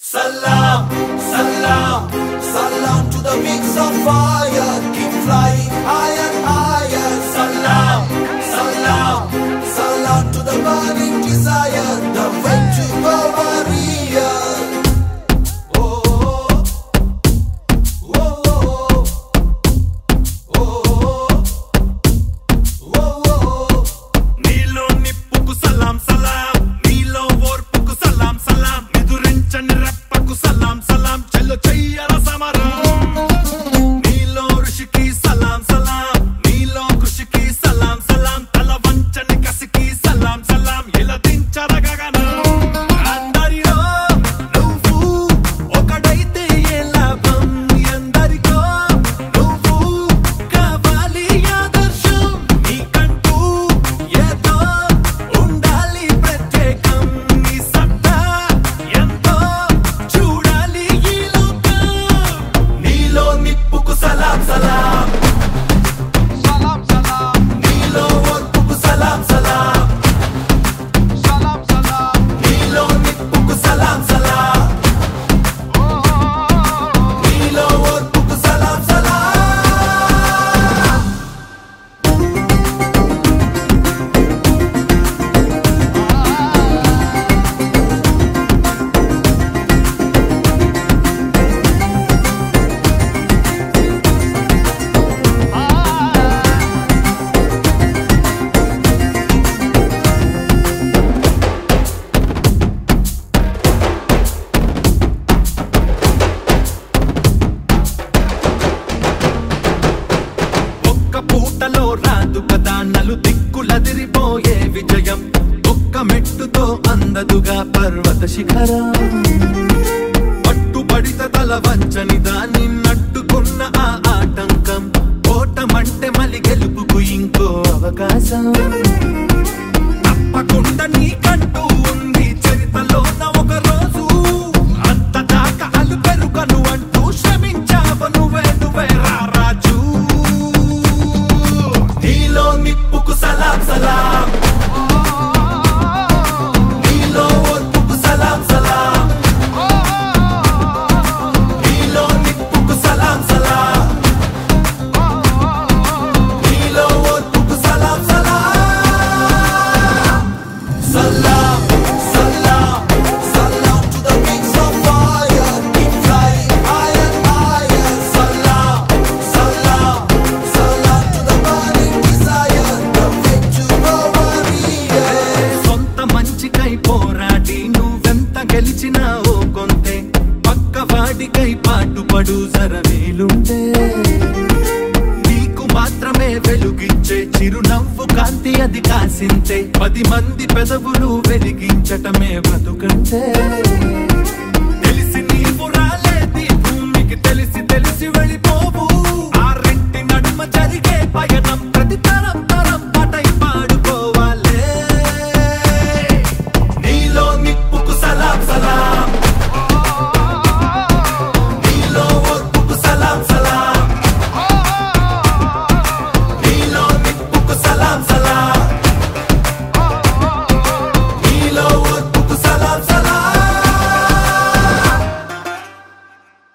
Salam, salam, salam to the wings of fire. Keep flying higher, higher. Salam, salam, salam to the burning desire. The way to go warrior. Oh, oh, oh, oh, oh, oh. నీలో నిప్పుకు సలాం సలాం, నీలో ఓర్పుకు సలాం సలాం, ఎదురించని రెప్పకు సలాం సలాం, చెల్లు చెయ్యర సమరం. నీలో ఋషికి సలాం సలాం, నీలో కృషికి సలాం సలాం, తల వంచని కసికి సలాం సలాం, ఇలా దించర గగనం. అందరిలో నువ్వు ఒకడైతే ఏ లాభం, ఎందరికో నువ్వు కావాలి ఆదర్శం. నీకంటూ ఏదో ఉండాలి ప్రత్యేకం, నీ సత్తా ఎంతో చూడాలి ఈ లోకం. నీలో నిప్పుకు సలాం సలాం, Salam salam, నీలో ఓర్పుకు సలాం సలాం, salam salam, నీలో నిప్పుకు సలాం సలాం, నీలో ఓర్పుకు సలాం సలాం. ఒక్క పూటలో రాదు కదా నలు దిక్కులదిరిపోయే విజయం, ఒక్క మెట్టుతో అందదుగా పర్వత శిఖరం. పట్టుబడిత తల వంచని దాన్ని నట్టుకున్న ఆ ఆటంకం, ఓటమంటే మలి గెలుపుకు ఇంకో అవకాశం. తప్పకుండా నీకంటూ ఉంది చరితలోన ఒక రోజు, అంతదాకా అలు పెరుగను అంటూ శ్రమించావు నువ్వే రారాజు. నీలో నిప్పుకు సలాం సలాం, నీలో ఓర్పుకు సలాం సలాం, నీలో నిప్పుకు సలాం సలాం, నీలో ఓర్పుకు సలాం సలాం. Salam, salam, salam to the wings of fire. Keep flying higher, higher. Salam, salam, salam to the burning desire. The way to go warrior. సొంత మంచికై పోరాడి నువ్వెంత గెలిచినా ఓ కొంతే, పక్కవాడికై పాటుపడు జరవేలుంటే. నీకు మాత్రమే వెలుగిచ్చే చిరునవ్వు కాంతి అది కాసింతే, 10 మంది పెదవులు వెలిగించటమే బ్రతుకంటే. తెలిసి నీవు రాలేది భూమికి, తెలిసి వెళ్ళి